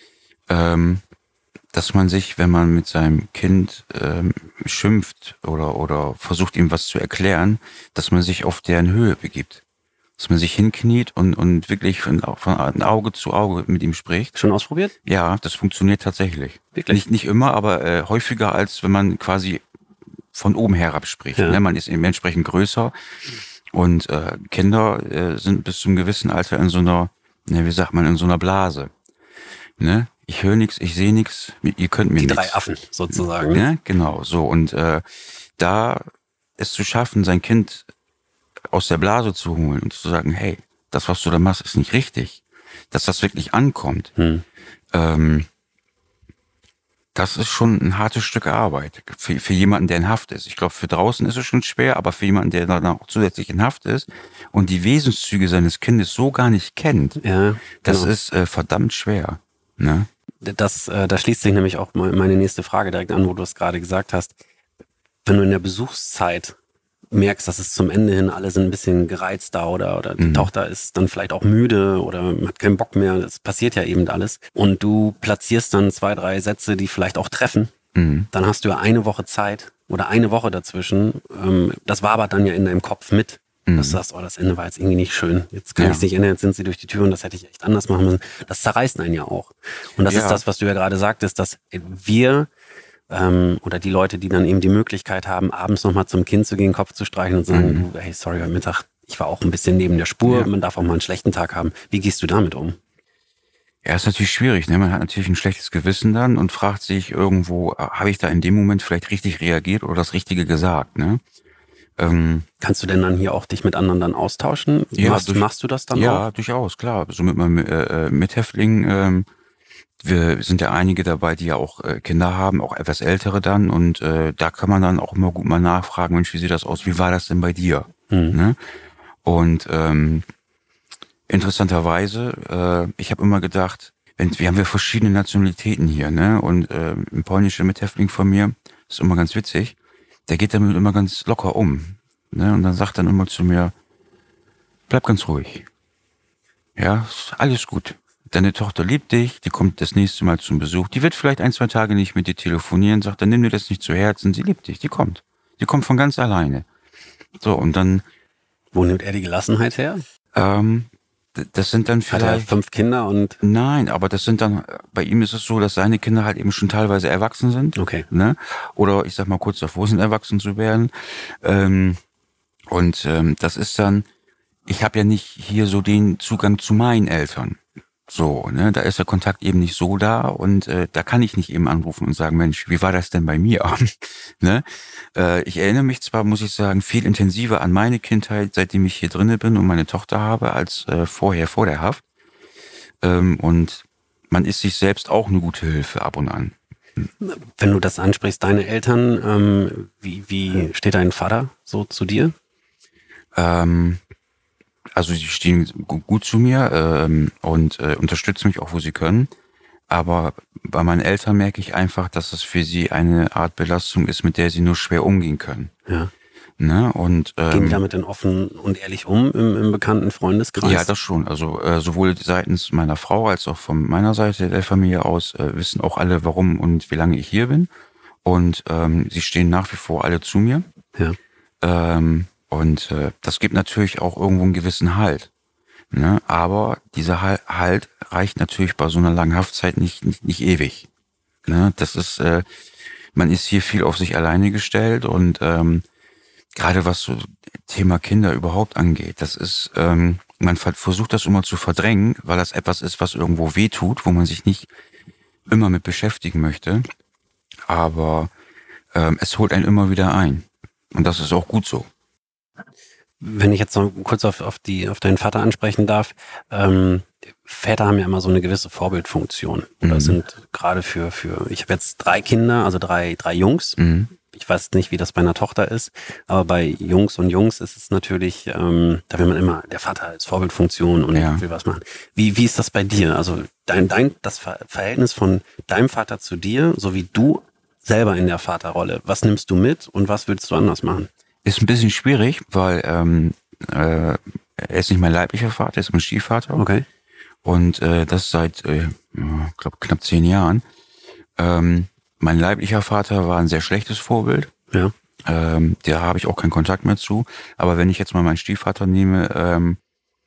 ähm, dass man sich, wenn man mit seinem Kind ähm, schimpft oder, oder versucht, ihm was zu erklären, dass man sich auf deren Höhe begibt. Dass man sich hinkniet und, und wirklich von, von Auge zu Auge mit ihm spricht. Schon ausprobiert? Ja, das funktioniert tatsächlich. Wirklich? Nicht, nicht immer, aber äh, häufiger, als wenn man quasi von oben herab spricht. Ja. Ne? Man ist eben entsprechend größer und äh, Kinder äh, sind bis zum gewissen Alter in so einer, ne, wie sagt man, in so einer Blase. Ne? Ich höre nichts, ich sehe nichts, ihr könnt mir Die nichts. drei Affen sozusagen. Ne? Genau, so. Und äh, da es zu schaffen, sein Kind aus der Blase zu holen und zu sagen, hey, das, was du da machst, ist nicht richtig. Dass das wirklich ankommt. Hm. Ähm, das ist schon ein hartes Stück Arbeit für, für jemanden, der in Haft ist. Ich glaube, für draußen ist es schon schwer, aber für jemanden, der dann auch zusätzlich in Haft ist und die Wesenszüge seines Kindes so gar nicht kennt, Ja, das genau. ist äh, verdammt schwer. Ne? Das, äh, da schließt sich nämlich auch me- meine nächste Frage direkt an, wo du es gerade gesagt hast. Wenn du in der Besuchszeit merkst, dass es zum Ende hin alle sind ein bisschen gereizt da oder, oder die Mhm. Tochter ist dann vielleicht auch müde oder hat keinen Bock mehr, das passiert ja eben alles. Und du platzierst dann zwei, drei Sätze, die vielleicht auch treffen. Mhm. Dann hast du ja eine Woche Zeit, oder eine Woche dazwischen. Ähm, das war aber dann ja in deinem Kopf mit. Mhm. Dass du sagst, oh, das Ende war jetzt irgendwie nicht schön. Jetzt kann Ja. ich es nicht ändern, jetzt sind sie durch die Tür und das hätte ich echt anders machen müssen. Das zerreißt einen ja auch. Und das Ja. ist das, was du ja gerade sagtest, dass wir ähm, oder die Leute, die dann eben die Möglichkeit haben, abends nochmal zum Kind zu gehen, Kopf zu streichen und sagen, Mhm. du, hey, sorry, heute Mittag, ich war auch ein bisschen neben der Spur, Ja. man darf auch mal einen schlechten Tag haben. Wie gehst du damit um? Ja, ist natürlich schwierig, ne? Man hat natürlich ein schlechtes Gewissen dann und fragt sich irgendwo, äh, habe ich da in dem Moment vielleicht richtig reagiert oder das Richtige gesagt, ne? Ähm, Kannst du denn dann hier auch dich mit anderen dann austauschen? Ja, machst, durch- machst du das dann ja, auch? durchaus, klar. So mit meinem äh, äh, Mithäftling, ähm, wir sind ja einige dabei, die ja auch äh, Kinder haben, auch etwas ältere dann und äh, da kann man dann auch immer gut mal nachfragen, Mensch, wie sieht das aus? Wie war das denn bei dir? Mhm. Ne? Und ähm, interessanterweise, äh, ich habe immer gedacht, wenn, wir haben ja verschiedene Nationalitäten hier, ne? Und äh, ein polnischer Mithäftling von mir, ist immer ganz witzig, der geht damit immer ganz locker um. Ne? Und dann sagt dann immer zu mir, bleib ganz ruhig. Ja, ist alles gut. Deine Tochter liebt dich, die kommt das nächste Mal zum Besuch. Die wird vielleicht ein, zwei Tage nicht mit dir telefonieren, sagt, dann nimm dir das nicht zu Herzen, sie liebt dich, die kommt. Die kommt von ganz alleine. So, und dann, Wo nimmt er die Gelassenheit her? ähm, d- das sind dann Hat er vielleicht... fünf Kinder und Nein, aber das sind dann, bei ihm ist es so, dass seine Kinder halt eben schon teilweise erwachsen sind. okay. Ne? Oder ich sag mal kurz davor sind, erwachsen zu werden. Ähm, und ähm, das ist dann, ich habe ja nicht hier so den Zugang zu meinen Eltern. So, ne, da ist der Kontakt eben nicht so da und äh, da kann ich nicht eben anrufen und sagen, Mensch, wie war das denn bei mir? ne? äh, ich erinnere mich zwar, muss ich sagen, viel intensiver an meine Kindheit, seitdem ich hier drinne bin und meine Tochter habe, als äh, vorher vor der Haft. Ähm, und man ist sich selbst auch eine gute Hilfe ab und an. Wenn du das ansprichst, deine Eltern, ähm, wie, wie steht dein Vater so zu dir? Ähm, also sie stehen gu- gut zu mir ähm, und äh, unterstützen mich auch, wo sie können. Aber bei meinen Eltern merke ich einfach, dass es für sie eine Art Belastung ist, mit der sie nur schwer umgehen können. Ja. Ne? Und Gehen die ähm, damit denn offen und ehrlich um im, im bekannten Freundeskreis? ja, das schon. Also äh, sowohl seitens meiner Frau als auch von meiner Seite der Familie aus äh, wissen auch alle, warum und wie lange ich hier bin. Und ähm, sie stehen nach wie vor alle zu mir. Ja. Ähm, und äh, das gibt natürlich auch irgendwo einen gewissen Halt. Ne? Aber dieser Hal- Halt reicht natürlich bei so einer langen Haftzeit nicht, nicht, nicht ewig. Ne? Das ist, äh, man ist hier viel auf sich alleine gestellt und ähm, gerade was so Thema Kinder überhaupt angeht, das ist, ähm, man ver- versucht das immer zu verdrängen, weil das etwas ist, was irgendwo wehtut, wo man sich nicht immer mit beschäftigen möchte. Aber ähm, es holt einen immer wieder ein. Und das ist auch gut so. Wenn ich jetzt noch kurz auf, auf, die, auf deinen Vater ansprechen darf, ähm, Väter haben ja immer so eine gewisse Vorbildfunktion. Oder Mhm. sind gerade für, für, ich habe jetzt drei Kinder, also drei, drei Jungs. Mhm. Ich weiß nicht, wie das bei einer Tochter ist, aber bei Jungs und Jungs ist es natürlich, ähm, da will man immer, der Vater ist Vorbildfunktion und Ja. will was machen. Wie, wie ist das bei dir? Also dein, dein, das Ver- Verhältnis von deinem Vater zu dir, so wie du selber in der Vaterrolle, was nimmst du mit und was würdest du anders machen? Ist ein bisschen schwierig, weil ähm, äh, er ist nicht mein leiblicher Vater, er ist mein Stiefvater. Okay. Und äh, das seit, äh, ich glaube, knapp zehn Jahren. Ähm, mein leiblicher Vater war ein sehr schlechtes Vorbild. Ja. Ähm, da habe ich auch keinen Kontakt mehr zu. Aber wenn ich jetzt mal meinen Stiefvater nehme, ähm,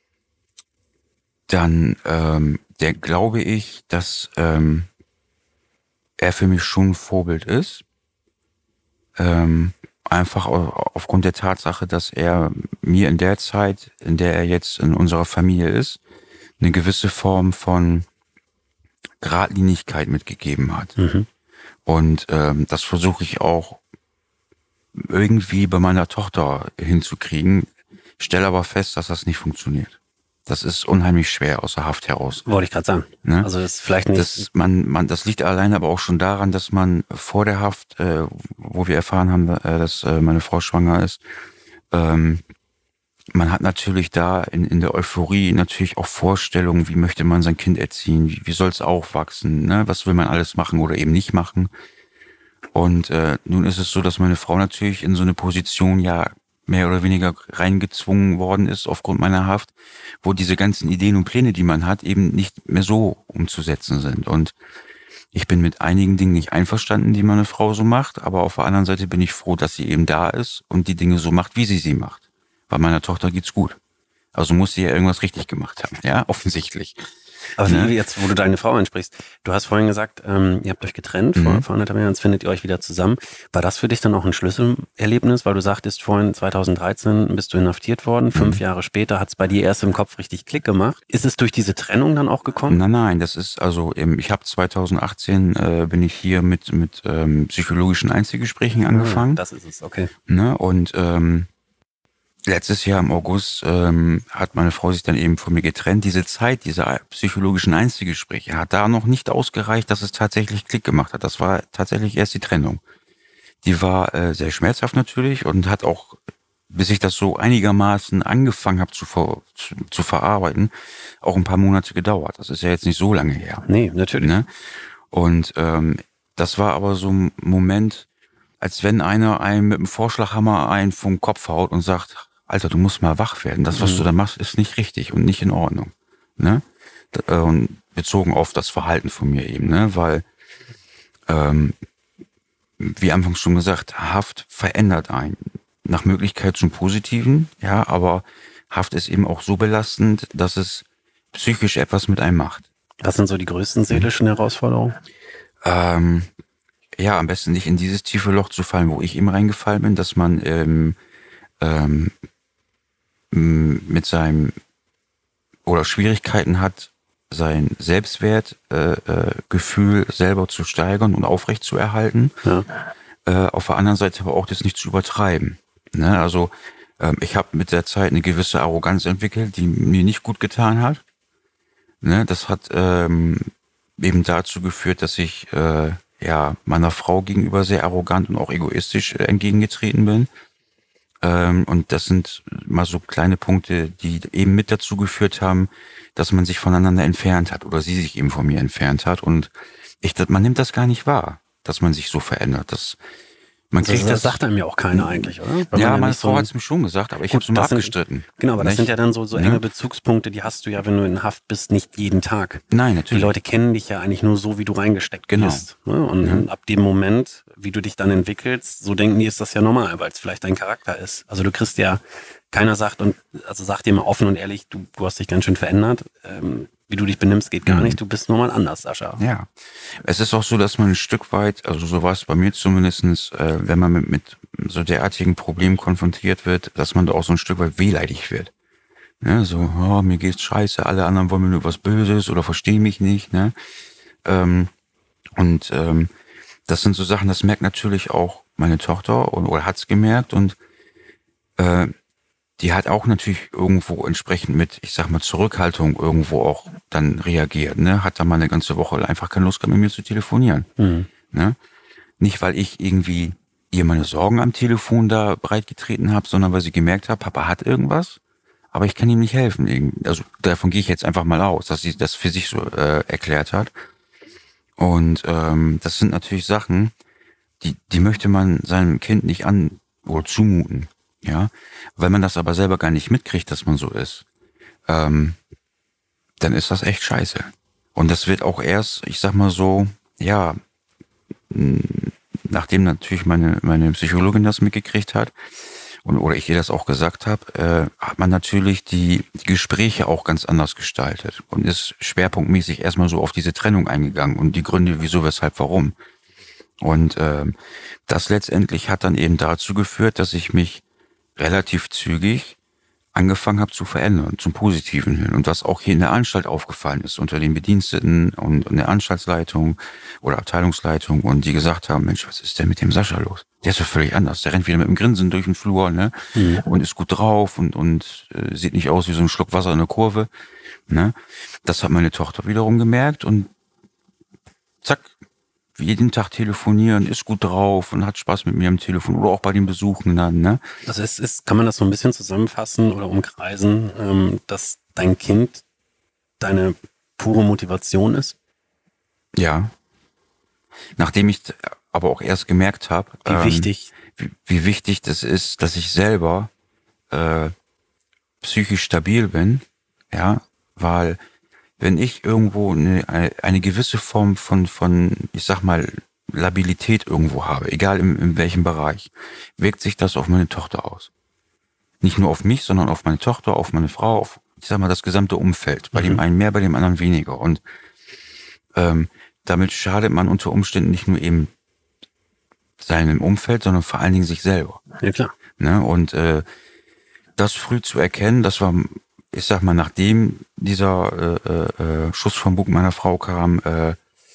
dann ähm, der glaube ich, dass ähm, er für mich schon ein Vorbild ist. Ähm, einfach au- aufgrund der Tatsache, dass er mir in der Zeit, in der er jetzt in unserer Familie ist, eine gewisse Form von Geradlinigkeit mitgegeben hat. Mhm. Und ähm, das versuche ich auch irgendwie bei meiner Tochter hinzukriegen, stelle aber fest, dass das nicht funktioniert. Das ist unheimlich schwer aus der Haft heraus. Wollte ich gerade sagen. Ne? Also das ist vielleicht nicht. Das, man, man, das liegt alleine aber auch schon daran, dass man vor der Haft, äh, wo wir erfahren haben, äh, dass äh, meine Frau schwanger ist, ähm, man hat natürlich da in, in der Euphorie natürlich auch Vorstellungen, wie möchte man sein Kind erziehen, wie, wie soll es aufwachsen, ne? Was will man alles machen oder eben nicht machen. Und äh, nun ist es so, dass meine Frau natürlich in so eine Position ja mehr oder weniger reingezwungen worden ist aufgrund meiner Haft, wo diese ganzen Ideen und Pläne, die man hat, eben nicht mehr so umzusetzen sind. Und Ich bin mit einigen Dingen nicht einverstanden, die meine Frau so macht, aber auf der anderen Seite bin ich froh, dass sie eben da ist und die Dinge so macht, wie sie sie macht. Bei meiner Tochter geht's gut. Also muss sie ja irgendwas richtig gemacht haben, ja, offensichtlich. Aber Ne? wie jetzt, wo du deine Frau ansprichst, du hast vorhin gesagt, ähm, ihr habt euch getrennt, Mhm. vor, vor anderthalb Jahren, jetzt findet ihr euch wieder zusammen. War das für dich dann auch ein Schlüsselerlebnis, weil du sagtest, vorhin zweitausenddreizehn bist du inhaftiert worden, fünf Mhm. Jahre später hat es bei dir erst im Kopf richtig Klick gemacht. Ist es durch diese Trennung dann auch gekommen? Nein, nein, das ist also, ähm, ich habe zweitausendachtzehn äh, bin ich hier mit mit ähm, psychologischen Einzelgesprächen angefangen. Ah, das ist es, okay. Ne? Und ähm, letztes Jahr im August ähm, hat meine Frau sich dann eben von mir getrennt. Diese Zeit, diese psychologischen Einzelgespräche hat da noch nicht ausgereicht, dass es tatsächlich Klick gemacht hat. Das war tatsächlich erst die Trennung. Die war äh, sehr schmerzhaft natürlich und hat auch, bis ich das so einigermaßen angefangen habe zu, ver zu, zu verarbeiten, auch ein paar Monate gedauert. Das ist ja jetzt nicht so lange her. Nee, natürlich. Ne? Und ähm, das war aber so ein Moment, als wenn einer einem mit dem Vorschlaghammer einen vom Kopf haut und sagt, Alter, du musst mal wach werden. Das, was Mhm. du da machst, ist nicht richtig und nicht in Ordnung. Ne? D- äh, Und bezogen auf das Verhalten von mir eben, ne? Weil, ähm, wie anfangs schon gesagt, Haft verändert einen. Nach Möglichkeit zum Positiven, ja, aber Haft ist eben auch so belastend, dass es psychisch etwas mit einem macht. Was sind so die größten seelischen Herausforderungen? Ähm, ja, am besten nicht in dieses tiefe Loch zu fallen, wo ich eben reingefallen bin, dass man ähm, ähm, m- mit seinem oder Schwierigkeiten hat, sein Selbstwertgefühl äh, äh, Gefühl selber zu steigern und aufrecht zu erhalten. Ja. Äh, auf der anderen Seite aber auch das nicht zu übertreiben. Ne? Also ähm, ich habe mit der Zeit eine gewisse Arroganz entwickelt, die mir nicht gut getan hat. Ne? Das hat ähm, eben dazu geführt, dass ich äh, ja meiner Frau gegenüber sehr arrogant und auch egoistisch äh, entgegengetreten bin. Ähm, und das sind mal so kleine Punkte, die eben mit dazu geführt haben, dass man sich voneinander entfernt hat oder sie sich eben von mir entfernt hat. Und ich, das- man nimmt das gar nicht wahr, dass man sich so verändert. Das, man Das, kriegt das das, sagt einem ja auch keiner eigentlich, oder? Weil ja, man meine nicht so Frau ein- hat es mir schon gesagt, aber ich Gut, habe es immer das sind- abgestritten. Genau, aber das Nicht? sind ja dann so, so Ne? enge Bezugspunkte, die hast du ja, wenn du in Haft bist, nicht jeden Tag. Nein, Die natürlich. Leute kennen dich ja eigentlich nur so, wie du reingesteckt Genau. bist. Ne? Und Ja. ab dem Moment, wie du dich dann entwickelst, so denken die, ist das ja normal, weil es vielleicht dein Charakter ist. Also du kriegst ja, keiner sagt, und also sagt dir mal offen und ehrlich, du, du hast dich ganz schön verändert. Ähm, wie du dich benimmst, geht gar Mhm. nicht. Du bist normal anders, Sascha. Ja, es ist auch so, dass man ein Stück weit, also so war es bei mir zumindestens, äh, wenn man mit, mit so derartigen Problemen konfrontiert wird, dass man da auch so ein Stück weit wehleidig wird. Ne? So, oh, mir geht's scheiße, alle anderen wollen mir nur was Böses oder verstehen mich nicht. Ne? Ähm, und ähm, das sind so Sachen, das merkt natürlich auch meine Tochter und, oder hat's gemerkt und äh, die hat auch natürlich irgendwo entsprechend mit, ich sag mal, Zurückhaltung irgendwo auch dann reagiert, ne? Hat dann mal eine ganze Woche einfach keine Lust gehabt, mit mir zu telefonieren. Mhm. Ne? Nicht, weil ich irgendwie ihr meine Sorgen am Telefon da breitgetreten habe, sondern weil sie gemerkt hat, Papa hat irgendwas, aber ich kann ihm nicht helfen. Irgend- Also davon gehe ich jetzt einfach mal aus, dass sie das für sich so äh, erklärt hat. Und ähm, das sind natürlich Sachen, die, die möchte man seinem Kind nicht an oder zumuten. Ja, wenn man das aber selber gar nicht mitkriegt, dass man so ist, ähm, dann ist das echt scheiße. Und das wird auch erst, ich sag mal so, ja, mh, nachdem natürlich meine meine Psychologin das mitgekriegt hat und oder ich ihr das auch gesagt habe, äh, hat man natürlich die, die Gespräche auch ganz anders gestaltet und ist schwerpunktmäßig erstmal so auf diese Trennung eingegangen und die Gründe, wieso, weshalb, warum. Und ähm, das letztendlich hat dann eben dazu geführt, dass ich mich relativ zügig angefangen habe zu verändern, zum Positiven hin. Und was auch hier in der Anstalt aufgefallen ist, unter den Bediensteten und in der Anstaltsleitung oder Abteilungsleitung und die gesagt haben, Mensch, was ist denn mit dem Sascha los? Der ist ja völlig anders. Der rennt wieder mit dem Grinsen durch den Flur, ne? Mhm. Und ist gut drauf und, und äh, sieht nicht aus wie so ein Schluck Wasser in der Kurve, ne? Das hat meine Tochter wiederum gemerkt und zack, jeden Tag telefonieren, ist gut drauf und hat Spaß mit mir am Telefon oder auch bei den Besuchen dann, ne? Also es ist, kann man das so ein bisschen zusammenfassen oder umkreisen, ähm, dass dein Kind deine pure Motivation ist? Ja. Nachdem ich aber auch erst gemerkt habe, Wie ähm, wichtig. wie, wie wichtig das ist, dass ich selber äh, psychisch stabil bin, ja, weil wenn ich irgendwo eine, eine gewisse Form von, von, ich sag mal, Labilität irgendwo habe, egal in, in welchem Bereich, wirkt sich das auf meine Tochter aus. Nicht nur auf mich, sondern auf meine Tochter, auf meine Frau, auf, ich sag mal, das gesamte Umfeld. Bei mhm. dem einen mehr, bei dem anderen weniger. Und ähm, damit schadet man unter Umständen nicht nur eben seinem Umfeld, sondern vor allen Dingen sich selber. Ja, klar. Ne? Und äh, das früh zu erkennen, das war, ich sag mal, nachdem dieser äh, äh, Schuss vom Bug meiner Frau kam, äh,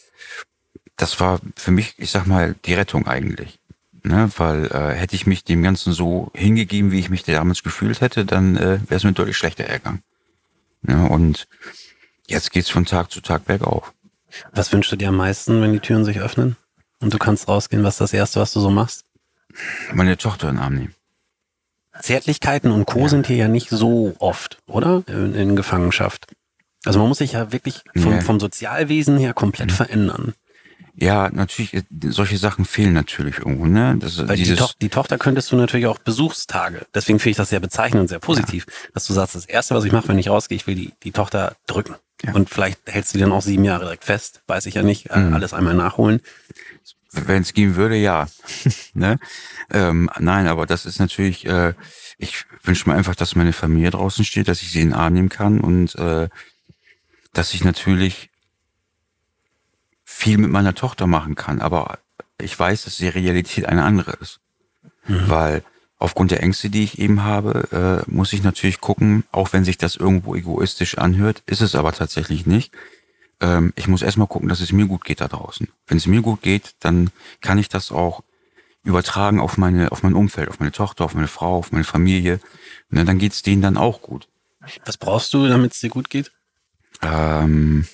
das war für mich, ich sag mal, die Rettung eigentlich. Ne? Weil äh, hätte ich mich dem Ganzen so hingegeben, wie ich mich damals gefühlt hätte, dann äh, wäre es mir deutlich schlechter ergangen. Ne? Und jetzt geht's von Tag zu Tag bergauf. Was wünschst du dir am meisten, wenn die Türen sich öffnen und du kannst rausgehen? Was ist das Erste, was du so machst? Meine Tochter in den Arm nehmen. Zärtlichkeiten und Co. Ja. sind hier ja nicht so oft, oder? In, in Gefangenschaft. Also man muss sich ja wirklich vom, ja. vom Sozialwesen her komplett mhm. verändern. Ja, natürlich, solche Sachen fehlen natürlich irgendwo, ne? Das, Weil dieses die, to- die Tochter könntest du natürlich auch Besuchstage. Deswegen finde ich das sehr bezeichnend und sehr positiv, ja. dass du sagst, das Erste, was ich mache, wenn ich rausgehe, ich will die, die Tochter drücken. Ja. Und vielleicht hältst du die dann auch sieben Jahre direkt fest, weiß ich ja nicht, mhm. alles einmal nachholen. Wenn es gehen würde, ja. ne? ähm, nein, aber das ist natürlich, äh, ich wünsche mir einfach, dass meine Familie draußen steht, dass ich sie in den Arm nehmen kann und äh, dass ich natürlich viel mit meiner Tochter machen kann. Aber ich weiß, dass die Realität eine andere ist. Mhm. Weil aufgrund der Ängste, die ich eben habe, äh, muss ich natürlich gucken, auch wenn sich das irgendwo egoistisch anhört, ist es aber tatsächlich nicht. Ähm, ich muss erstmal gucken, dass es mir gut geht da draußen. Wenn es mir gut geht, dann kann ich das auch übertragen auf meine, auf mein Umfeld, auf meine Tochter, auf meine Frau, auf meine Familie. Und dann geht's denen dann auch gut. Was brauchst du, damit es dir gut geht? Ähm,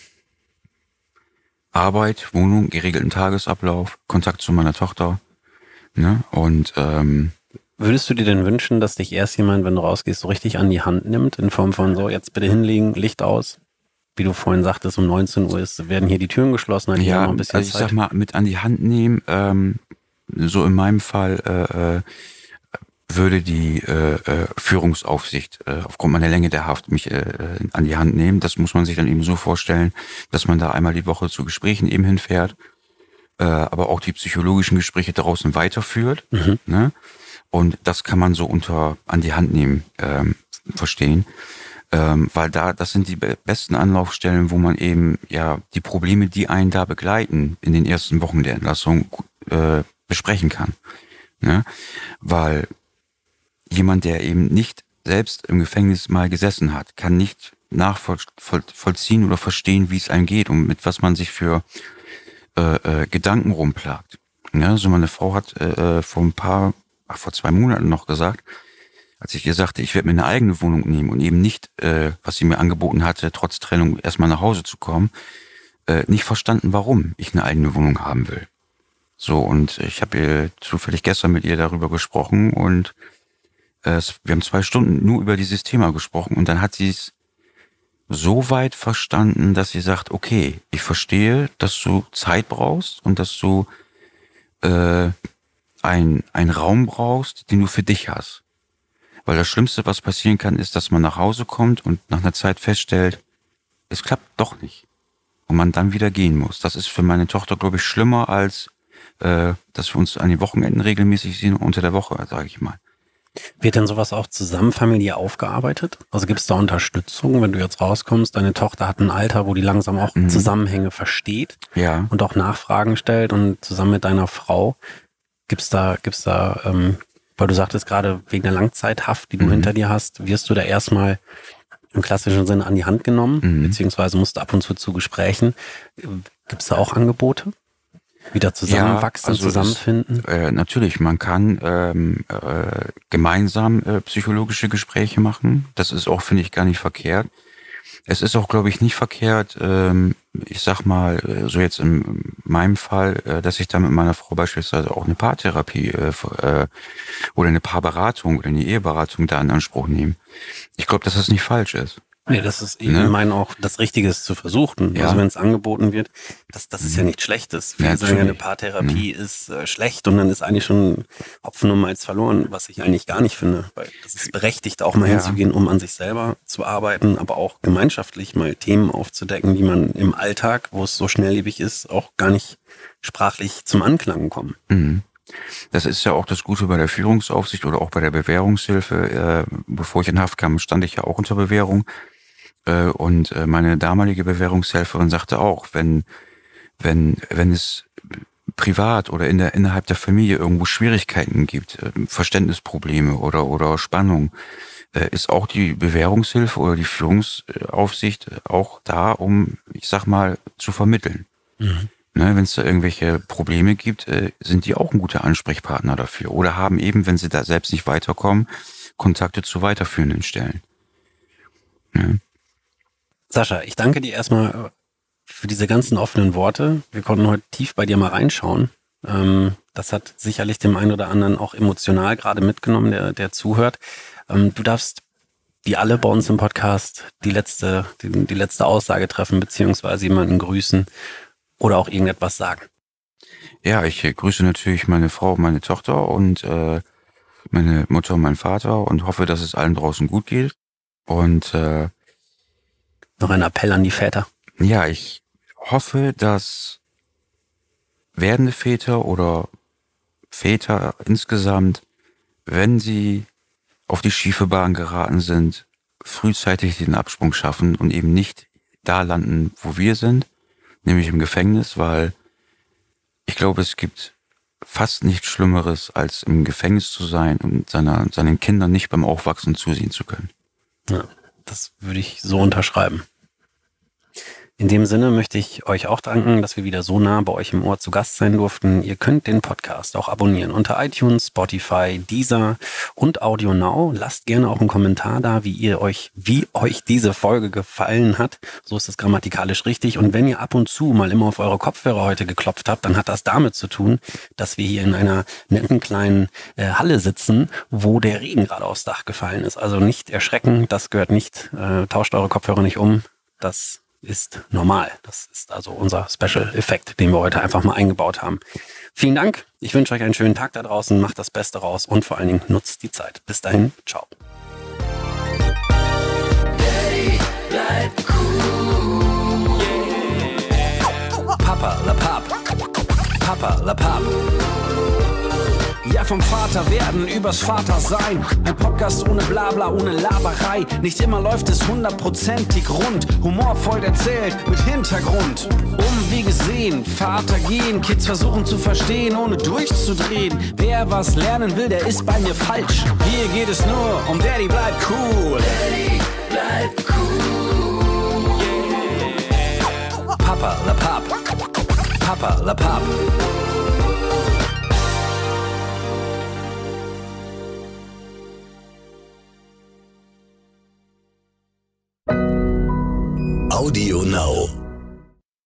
Arbeit, Wohnung, geregelten Tagesablauf, Kontakt zu meiner Tochter. Ne? Und ähm, würdest du dir denn wünschen, dass dich erst jemand, wenn du rausgehst, so richtig an die Hand nimmt, in Form von so, jetzt bitte hinlegen, Licht aus? Wie du vorhin sagtest, um neunzehn Uhr ist, werden hier die Türen geschlossen, dann ja, noch ein bisschen also ich Zeit. sag mal, mit an die Hand nehmen, ähm, so in meinem Fall äh, äh, würde die äh, äh, Führungsaufsicht äh, aufgrund meiner Länge der Haft mich äh, an die Hand nehmen. Das muss man sich dann eben so vorstellen, dass man da einmal die Woche zu Gesprächen eben hinfährt, äh, aber auch die psychologischen Gespräche draußen weiterführt. Mhm. Ne? Und das kann man so unter an die Hand nehmen ähm, verstehen. Ähm, weil da, das sind die be- besten Anlaufstellen, wo man eben ja die Probleme, die einen da begleiten, in den ersten Wochen der Entlassung äh, besprechen kann. Ne? Weil jemand, der eben nicht selbst im Gefängnis mal gesessen hat, kann nicht nachvollziehen oder verstehen, wie es einem geht und mit was man sich für äh, äh, Gedanken rumplagt. Ja, so meine Frau hat äh, vor ein paar, ach, vor zwei Monaten noch gesagt, als ich ihr sagte, ich werde mir eine eigene Wohnung nehmen und eben nicht, äh, was sie mir angeboten hatte, trotz Trennung erstmal nach Hause zu kommen, äh, nicht verstanden, warum ich eine eigene Wohnung haben will. So, und ich habe ihr zufällig gestern mit ihr darüber gesprochen und äh, wir haben zwei Stunden nur über dieses Thema gesprochen und dann hat sie es so weit verstanden, dass sie sagt, okay, ich verstehe, dass du Zeit brauchst und dass du äh, ein, einen Raum brauchst, den du für dich hast. Weil das Schlimmste, was passieren kann, ist, dass man nach Hause kommt und nach einer Zeit feststellt, es klappt doch nicht. Und man dann wieder gehen muss. Das ist für meine Tochter, glaube ich, schlimmer, als äh, dass wir uns an den Wochenenden regelmäßig sehen und unter der Woche, sage ich mal. Wird denn sowas auch zusammen familiär aufgearbeitet? Also gibt es da Unterstützung, wenn du jetzt rauskommst, deine Tochter hat ein Alter, wo die langsam auch mhm. Zusammenhänge versteht ja. und auch Nachfragen stellt und zusammen mit deiner Frau gibt's da, gibt's da, ähm, weil du sagtest gerade wegen der Langzeithaft, die du mhm. hinter dir hast, wirst du da erstmal im klassischen Sinne an die Hand genommen, mhm. beziehungsweise musst du ab und zu zu Gesprächen. Gibt's da auch Angebote? Wieder zusammenwachsen, ja, also zusammenfinden? Das, äh, natürlich, man kann ähm, äh, gemeinsam äh, psychologische Gespräche machen. Das ist auch, finde ich, gar nicht verkehrt. Es ist auch, glaube ich, nicht verkehrt, ähm, ich sag mal, so jetzt in meinem Fall, äh, dass ich da mit meiner Frau beispielsweise auch eine Paartherapie äh, äh, oder eine Paarberatung oder eine Eheberatung da in Anspruch nehme. Ich glaube, dass das nicht falsch ist. Nee, das ist, ich Ne? meine auch, das Richtige ist zu versuchen. Ja. Also wenn es angeboten wird, das, das ist ja nichts Schlechtes. Viele Ja, sagen ja, eine natürlich. Paartherapie ist äh, schlecht und dann ist eigentlich schon Hopfen und Malz verloren, was ich eigentlich gar nicht finde. Weil das ist berechtigt, auch mal Ja. hinzugehen, um an sich selber zu arbeiten, aber auch gemeinschaftlich mal Themen aufzudecken, die man im Alltag, wo es so schnelllebig ist, auch gar nicht sprachlich zum Anklang kommen. Mhm. Das ist ja auch das Gute bei der Führungsaufsicht oder auch bei der Bewährungshilfe. Äh, bevor ich in Haft kam, stand ich ja auch unter Bewährung. Äh, und äh, meine damalige Bewährungshelferin sagte auch, wenn, wenn, wenn es privat oder in der, innerhalb der Familie irgendwo Schwierigkeiten gibt, äh, Verständnisprobleme oder, oder Spannung, äh, ist auch die Bewährungshilfe oder die Führungsaufsicht auch da, um, ich sag mal, zu vermitteln. Mhm. Ne, wenn es da irgendwelche Probleme gibt, äh, sind die auch ein guter Ansprechpartner dafür. Oder haben eben, wenn sie da selbst nicht weiterkommen, Kontakte zu weiterführenden Stellen. Ne? Sascha, ich danke dir erstmal für diese ganzen offenen Worte. Wir konnten heute tief bei dir mal reinschauen. Ähm, das hat sicherlich dem einen oder anderen auch emotional gerade mitgenommen, der, der zuhört. Ähm, du darfst, wie alle bei uns im Podcast, die letzte, die, die letzte Aussage treffen, beziehungsweise jemanden grüßen oder auch irgendetwas sagen. Ja, ich äh, grüße natürlich meine Frau, meine Tochter und äh, meine Mutter und meinen Vater und hoffe, dass es allen draußen gut geht. Und äh, Noch ein Appell an die Väter. ja, ich hoffe, dass werdende Väter oder Väter insgesamt, wenn sie auf die schiefe Bahn geraten sind, frühzeitig den Absprung schaffen und eben nicht da landen, wo wir sind, nämlich im Gefängnis, weil ich glaube, es gibt fast nichts Schlimmeres, als im Gefängnis zu sein und seiner, seinen Kindern nicht beim Aufwachsen zusehen zu können. Ja, das würde ich so unterschreiben. In dem Sinne möchte ich euch auch danken, dass wir wieder so nah bei euch im Ohr zu Gast sein durften. Ihr könnt den Podcast auch abonnieren unter iTunes, Spotify, Deezer und Audio Now. Lasst gerne auch einen Kommentar da, wie ihr euch, wie euch diese Folge gefallen hat. So ist es grammatikalisch richtig. Und wenn ihr ab und zu mal immer auf eure Kopfhörer heute geklopft habt, dann hat das damit zu tun, dass wir hier in einer netten kleinen äh, Halle sitzen, wo der Regen gerade aufs Dach gefallen ist. Also nicht erschrecken, das gehört nicht. Äh, tauscht eure Kopfhörer nicht um. Das ist normal. Das ist also unser Special-Effekt, den wir heute einfach mal eingebaut haben. Vielen Dank. Ich wünsche euch einen schönen Tag da draußen. Macht das Beste raus und vor allen Dingen nutzt die Zeit. Bis dahin. Ciao. Papa La Papp. Papa La Papp. Ja, vom Vater werden übers Vater sein. Ein Podcast ohne Blabla, ohne Laberei. Nicht immer läuft es hundertprozentig rund. Humorvoll erzählt, mit Hintergrund. Umwege sehen, Vater gehen. Kids versuchen zu verstehen, ohne durchzudrehen. Wer was lernen will, der ist bei mir falsch. Hier geht es nur um Daddy bleibt cool. Daddy bleibt cool. Yeah. Papa La Papp. Papa La Papp. Audio Now.